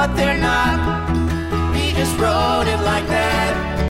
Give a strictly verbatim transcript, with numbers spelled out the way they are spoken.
but they're not. We just wrote it like that.